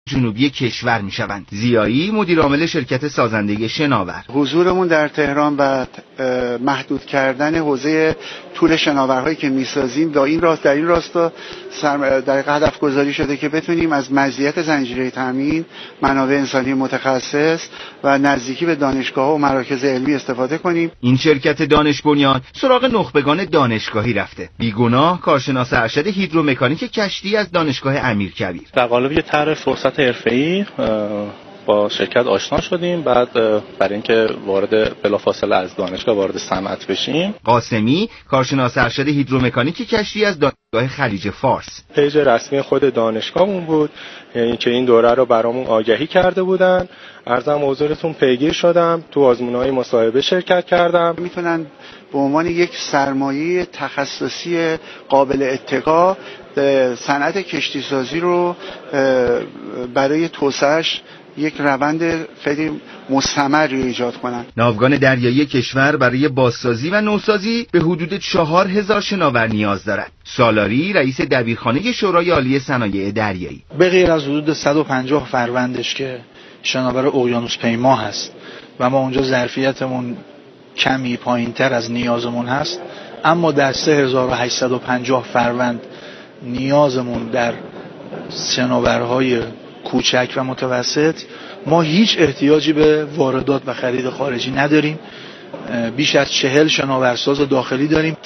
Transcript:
جنوبی کشور میشوند. زیایی مدیر عامل شرکت سازنده شناور: حضورمون در تهران و محدود کردن حوزه طول شناورهایی که میسازیم در این راستا در هدف گذاری شده که بتونیم از مزیت زنجیره تامین، منابع انسانی متخصص و نزدیکی به دانشگاه‌ها و مراکز علمی استفاده کنیم. این شرکت دانش بنیان سراغ نخبگان دانشگاهی رفته. بیگناه کارشناس ارشد هیدرومکانیک کشتی از دانشگاه امیرکبیر: در قالب یه طرح فرصت حرفه‌ای با شرکت آشنا شدیم، بعد برای اینکه بلافاصله از دانشگاه وارد صنعت بشیم. قاسمی کارشناس ارشد هیدرومکانیک کشتی از دانشگاه خلیج فارس: پیج رسمی خود دانشگاهمون بود، یعنی که این دوره رو برامون آگهی کرده بودن. عرضم حضورتون پیگیر شدم، تو آزمون‌های مصاحبه شرکت کردم. میتونن به عنوان یک سرمایه تخصصی قابل اتکا صنعت کشتی سازی رو برای توسعه‌اش یک روند خیلی مستمر ایجاد کنن. ناوگان دریایی کشور برای بازسازی و نوسازی به حدود 4000 شناور نیاز دارد. سالاری رئیس دبیرخانه شورای عالی صنایع دریایی: به غیر از حدود 150 فروندش که شناور اقیانوس پیما هست و ما اونجا ظرفیتمون کمی پایینتر از نیازمون هست، اما در 3850 فروند نیازمون در شناورهای کوچک و متوسط ما هیچ احتیاجی به واردات و خرید خارجی نداریم. بیش از 40 شناورساز داخلی داریم.